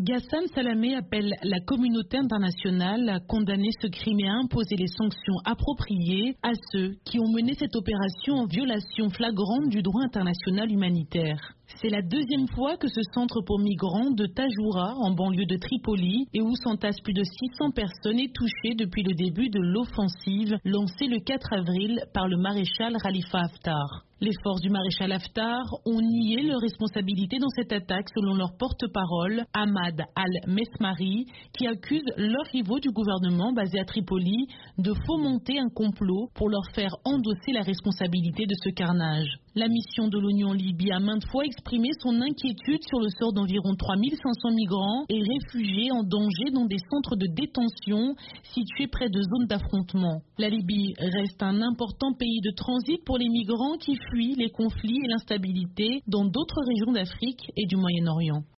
Ghassan Salamé appelle la communauté internationale à condamner ce crime et à imposer les sanctions appropriées à ceux qui ont mené cette opération en violation flagrante du droit international humanitaire. C'est la deuxième fois que ce centre pour migrants de Tajoura, en banlieue de Tripoli, et où s'entassent plus de 600 personnes, est touché depuis le début de l'offensive lancée le 4 avril par le maréchal Khalifa Haftar. Les forces du maréchal Haftar ont nié leur responsabilité dans cette attaque selon leur porte-parole, Ahmad al-Mesmari, qui accuse leurs rivaux du gouvernement basé à Tripoli de fomenter un complot pour leur faire endosser la responsabilité de ce carnage. La mission de l'ONU en Libye a maintes fois exprimé son inquiétude sur le sort d'environ 3500 migrants et réfugiés en danger dans des centres de détention situés près de zones d'affrontement. La Libye reste un important pays de transit pour les migrants qui fuient les conflits et l'instabilité dans d'autres régions d'Afrique et du Moyen-Orient.